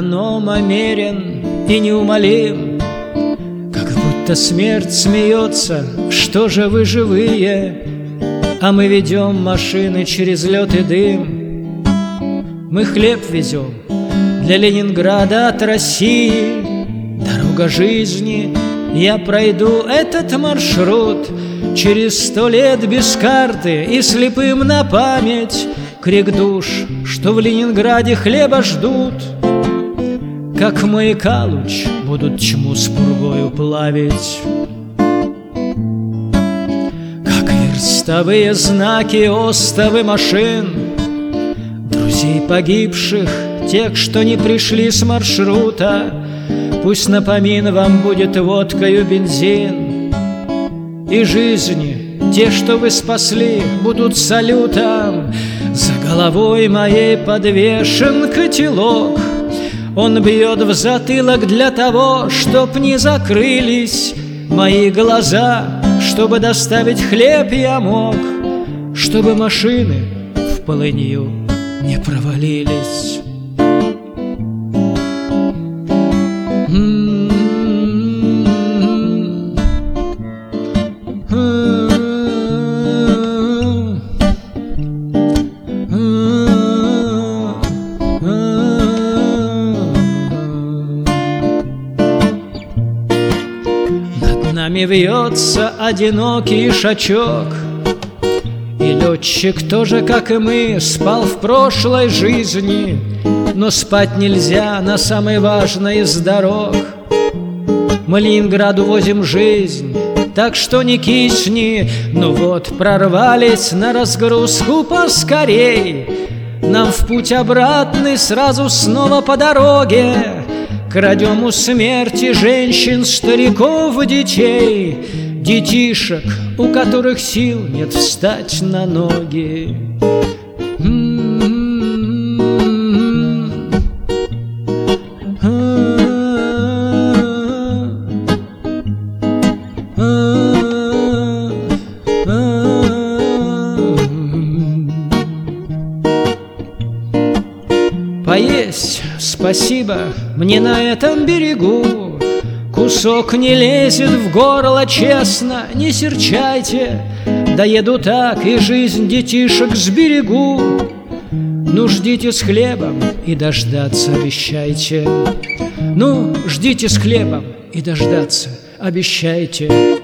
хрономомерен и неумолим, как будто смерть смеется. Что же вы живые, а мы ведем машины через лед и дым. Мы хлеб везем для Ленинграда от России. Дорога жизни, я пройду этот маршрут через 100 лет без карты и слепым на память крик душ, что в Ленинграде хлеба ждут. Как маяка луч будут чму с пургою плавить, как верстовые знаки остовы машин друзей погибших, тех, что не пришли с маршрута. Пусть напомин вам будет водкою бензин, и жизни, те, что вы спасли, будут салютом. За головой моей подвешен котелок, он бьет в затылок для того, чтоб не закрылись мои глаза, чтобы доставить хлеб я мог, чтобы машины в полынью не провалились. Над нами вьется одинокий шачок, и летчик тоже, как и мы, спал в прошлой жизни. Но спать нельзя на самой важной из дорог. Мы Ленинграду возим жизнь, так что не кисни. Ну вот, прорвались на разгрузку поскорей. Нам в путь обратный сразу снова по дороге. Крадем у смерти женщин, стариков, детей, детишек, у которых сил нет встать на ноги. Поесть спасибо мне на этом берегу, кусок не лезет в горло, честно, не серчайте. Доеду так и жизнь детишек сберегу. Ну, ждите с хлебом и дождаться обещайте. Ну, ждите с хлебом и дождаться обещайте.